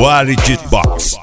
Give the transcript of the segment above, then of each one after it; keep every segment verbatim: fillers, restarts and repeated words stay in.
Quality Box.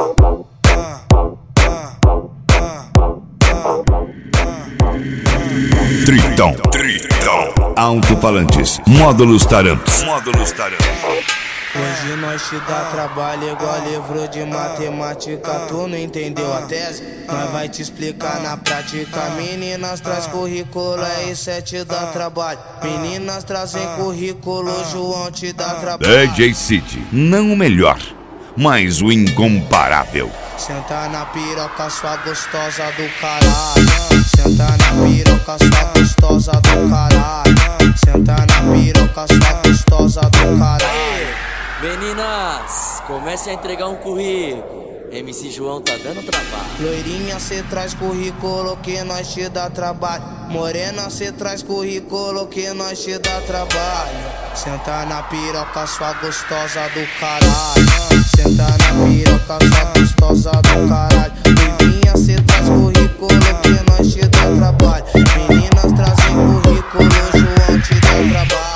Tritão, Tritão. Alto-falantes, módulos tarantos. Módulos tarantos. Hoje nós te dá trabalho igual livro de matemática. Tu não entendeu a tese? Nós vai te explicar na prática. Meninas traz currículo, é isso é te dá trabalho. Meninas trazem currículo, João te dá trabalho. D J City, não o melhor, mas o incomparável. Senta na piroca, sua gostosa do caralho. Senta na piroca, sua gostosa do caralho. Senta na piroca, sua gostosa do caralho. Meninas, comece a entregar um currículo. M C João tá dando trabalho. Loirinha, cê traz currículo que nós te dá trabalho. Morena, cê traz currículo que nós te dá trabalho. Senta na piroca, sua gostosa do caralho. Senta na piroca, sua gostosa do caralho. Loirinha, cê traz currículo que nós te dá trabalho. Meninas trazem currículo, João te dá trabalho.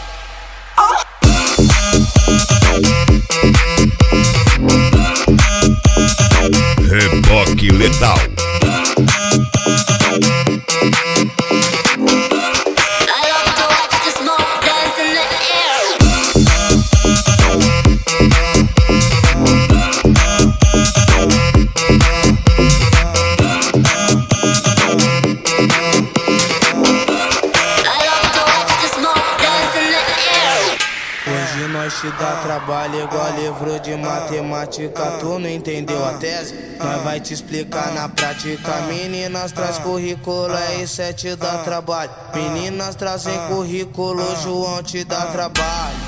Reboque letal. Hoje nós te dá trabalho igual livro de matemática. Tu não entendeu a tese? Nós vai te explicar na prática. Meninas traz currículo, é isso é te dá trabalho. Meninas trazem currículo, João te dá trabalho.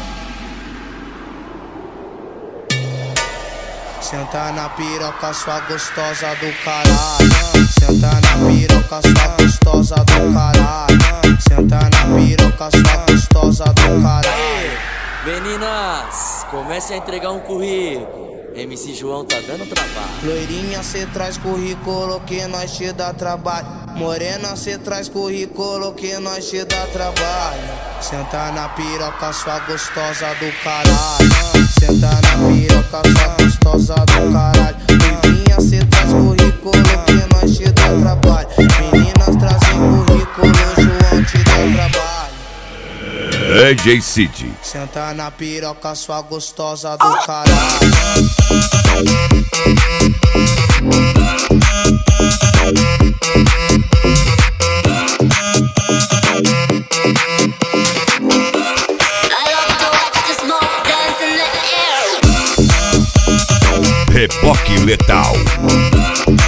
Senta na piroca, sua gostosa do caralho. Senta na piroca, sua gostosa do caralho. Senta na piroca, sua gostosa do caralho. Meninas, comece a entregar um currículo. M C João tá dando trabalho. Loirinha, cê traz currículo que nós te dá trabalho. Morena, cê traz currículo que nós te dá trabalho. Senta na piroca, sua gostosa do caralho. Senta na piroca, sua gostosa do caralho. Loirinha, cê traz currículo que nós te dá trabalho. Meninas trazem currículo, João te dá trabalho. D J City. Senta na piroca, sua gostosa do caralho. Reboque letal.